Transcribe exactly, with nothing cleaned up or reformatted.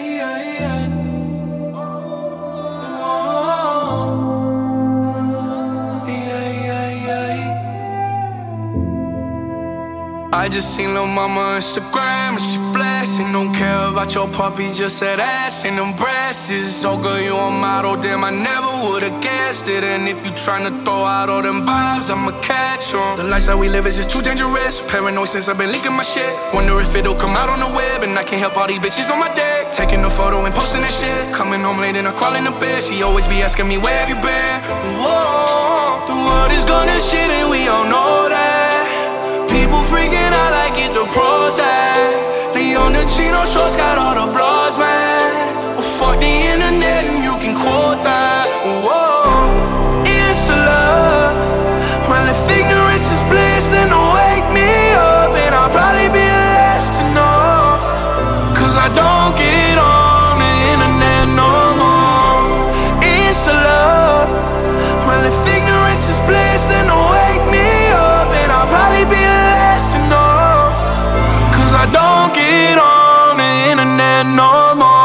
yeah, yeah. I just seen lil' mama Instagram and she flashing. Don't care about your puppy, just that ass and them breasts. So good you a model, damn I never would've guessed it. And if you tryna throw out all them vibes, I'ma catch 'em. The lifestyle we live is just too dangerous. Paranoid since I've been leaking my shit. Wonder if it'll come out on the web. And I can't help all these bitches on my deck, taking a photo and posting that shit. Coming home late and I crawl in the bed. She always be asking me where have you been. Whoa, the world is gonna shit and we all know that. People freaking out like it the pros at. Leon the Chino shorts got all the blogs, man. Well, fuck the internet and you can quote that. Whoa, it's a love. Well, if ignorance is bliss, then don't wake me up. And I'll probably be the last to know, cause I don't get on the internet no more. It's a love. Well, if ignorance is bliss, then don't wake me up. And I'll probably be the I don't get on the internet no more.